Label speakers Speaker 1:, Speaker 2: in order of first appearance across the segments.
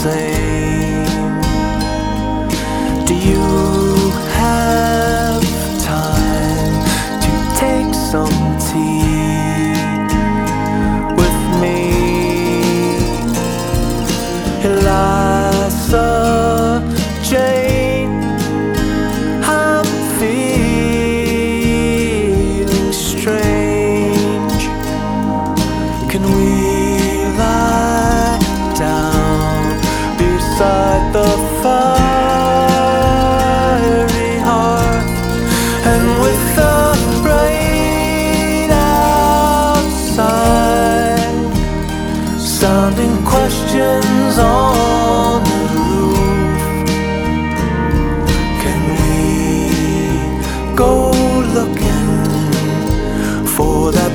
Speaker 1: same. Do you have time to take some tea with me? Eliza Jane, I'm feeling strange. Can we lie down beside the fiery hearth, and with the rain outside sounding questions on the roof, can we go looking for that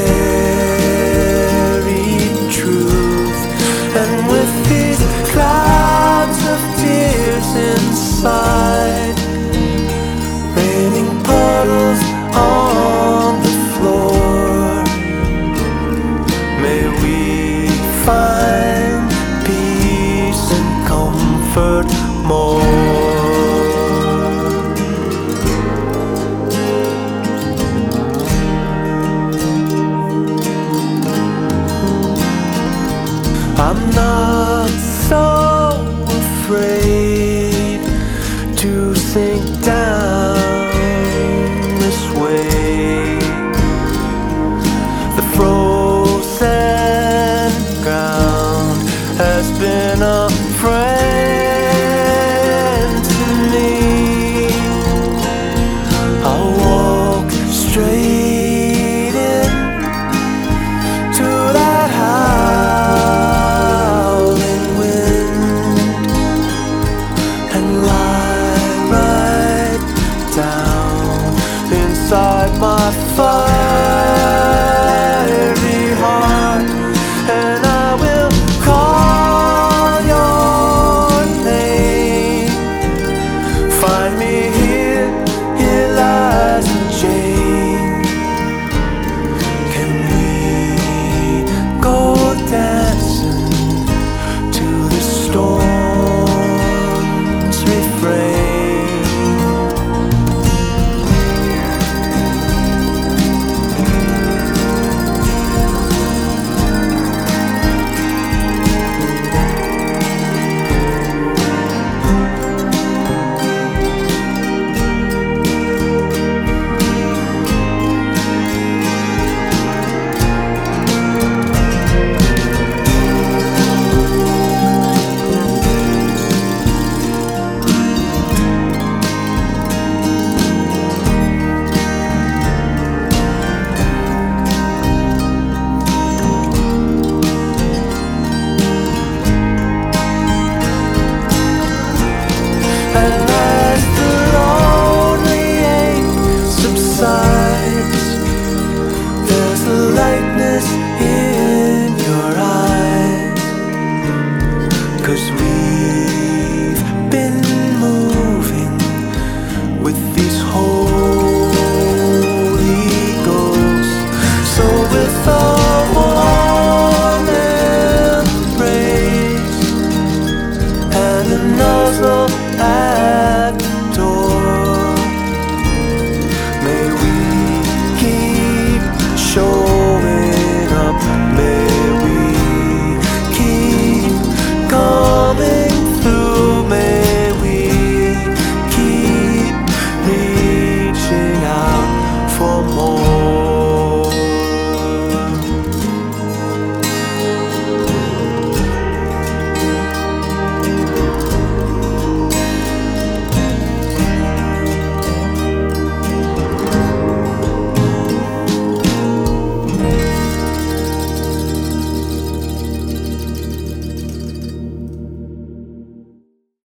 Speaker 1: buried truth? And with these clouds of tears inside, raining puddles on the floor, may we find peace and comfort more. I'm not so afraid